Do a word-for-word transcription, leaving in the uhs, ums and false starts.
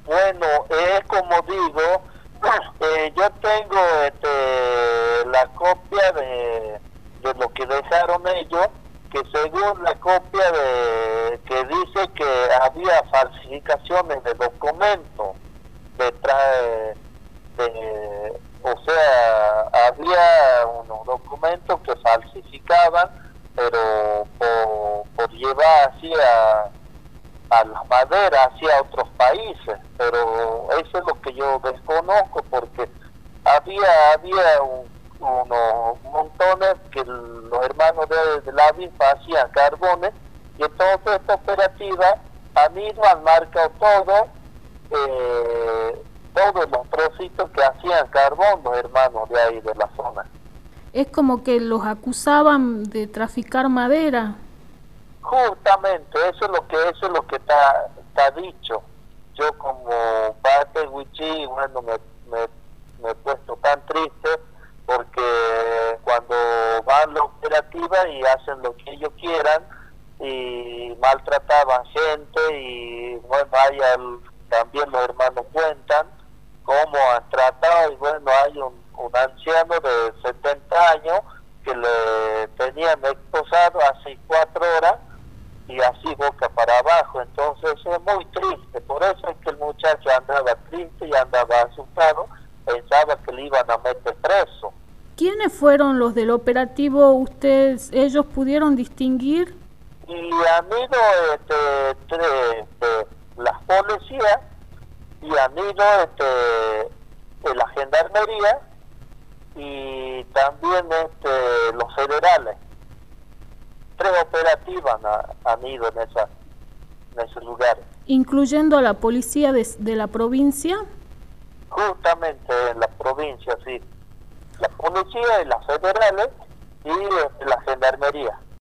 Bueno, es como digo, eh, yo tengo este, la copia de, de lo que dejaron ellos, que según la copia de que dice que había falsificaciones de documentos detrás de, de, o sea, había unos documentos que falsificaban, pero por, por llevar así a, a la madera hacia otros países, pero eso es lo que yo desconozco, porque había había un, unos montones que los hermanos de, de la B I F hacían carbones, y entonces esta operativa han ido, han marcado todo, eh, todos los trocitos que hacían carbón los hermanos de ahí de la zona. Es como que los acusaban de traficar madera. Justamente, eso es lo que eso es lo que está está dicho. Yo como parte Wichí, bueno, me, me, me he puesto tan triste, porque cuando van la operativa y hacen lo que ellos quieran y maltrataban gente, y bueno, hay al, también los hermanos cuentan cómo han tratado, y bueno, hay un, un anciano de setenta años que le tenían esposado hace cuatro horas y así boca para abajo. Entonces es muy triste, por eso es que el muchacho andaba triste y andaba asustado, pensaba que le iban a meter preso. ¿Quiénes fueron los del operativo? ¿Ustedes, ellos pudieron distinguir? Y han ido este, este, este, las policías, y han ido este, de la gendarmería, y también este, los federales. Tres operativas han ido en, esa, en esos lugares. ¿Incluyendo a la policía de, de la provincia? Justamente en la provincia, sí. La policía y las federales y la gendarmería.